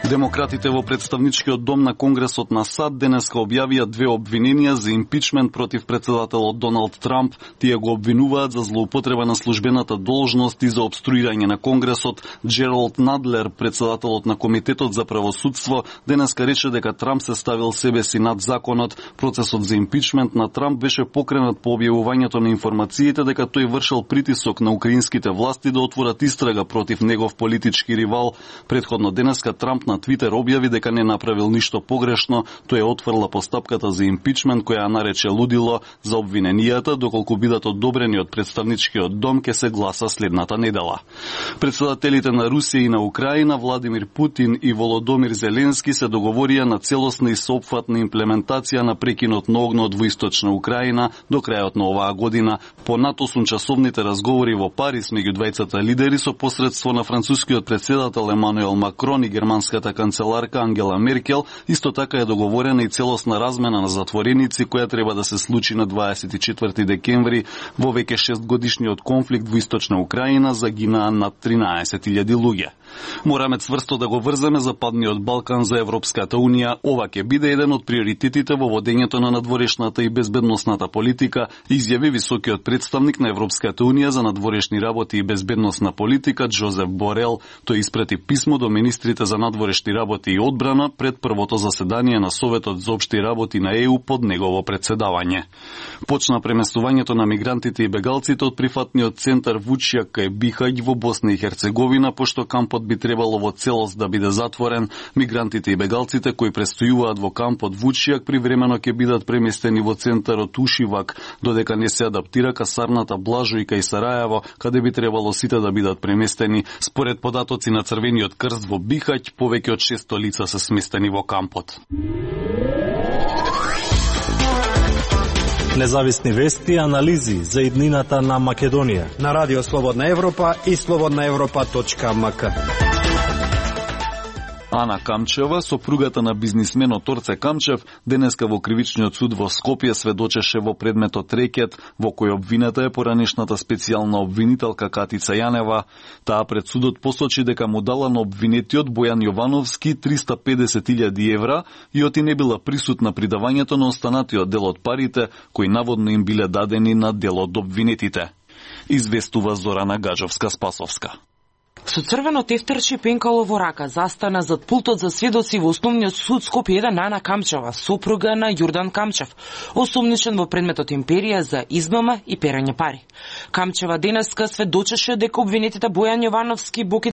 Демократите во представничкиот дом на Конгресот на САД денеска објавија 2 обвиненија за импичмент против председателот Доналд Трамп. Тие го обвинуваат за злоупотреба на службената должност и за обструирање на Конгресот. Джералд Надлер, председателот на Комитетот за правосудство, денеска рече дека Трамп се ставил себе си над законот. Процесот за импичмент на Трамп беше покренат по објавувањето на информациите дека тој вршел притисок на украинските власти да отворат истрага против негов политички ривал. Претходно денеска Трамп на Твитер објави дека не направил ништо погрешно. Тој отфрла постапката за импичмент која ја нарече лудило. За обвиненијата, доколку бидат одобрени од представничкиот дом, ке се гласа следната недела. Председателите на Русија и на Украина, Владимир Путин и Володомир Зеленски, се договорија на целосна и соопфатна имплементација на прекинот на огнот во источна Украина до крајот на оваа година. По над 8-часовните разговори во Париз меѓу двајцата лидери со посредство на францускиот председател Емануел Макрон и германската канцеларка Ангела Меркел, исто така е договорена и целосна размена на затвореници која треба да се случи на 24 декември. Во веќе 6 годишниот конфликт во источна Украина загинаа над 13.000 луѓе. Мораме цврсто да го врземе Западниот Балкан за Европската Унија. Ова ќе биде еден од приоритетите во водењето на надворешната и безбедносната политика, изјави високиот представник на Европската Унија за надворешни работи и безбедносна политика Джозеф Борел. Тој испрати писмо до министрите за надворешни работи и одбрана пред првото заседание на Советот за општи работи на ЕУ под негово председавање. Почна преместувањето на мигрантите и бегалците од прифатниот центар Вучјак кај Бихаќ во Босна и Херцеговина, пошто кампот би требало во целост да биде затворен. Мигрантите и бегалците кои престојуваат во кампот Вучјак привремено ќе бидат преместени во центарот Ушивак, додека не се адаптира касарната Блажо и кај Сарајево, каде би требало сите да бидат преместени. Според податоци на Црвениот крст во Бихаќ, повеќе од 600 лица се сместени во кампот. Независни вести и анализи за иднината на Македонија на Радио Слободна Европа и slobodnaevropa.mk. Ана Камчева, сопругата на бизнисменот Торце Камчев, денеска во кривичниот суд во Скопје сведочеше во предметот рекет, во кој обвината е поранешната специјална обвинителка Катица Јанева. Таа пред судот посочи дека му дала на обвинетиот Бојан Јовановски 350.000 евра и оти не била присутна при давањето на останатиот дел од парите, кои наводно им биле дадени на дел од обвинетите. Известува Зорана Гаджовска-Спасовска. Со црвено тефтерче пенкало во рака застана зад пултот за сведоци во Основниот суд Скопје 1 Ана Камчева, сопруга на Јурдан Камчев, осумничен во предметот империја за измама и перање пари. Камчева денеска сведочеше дека обвинетите Бојан Јовановски,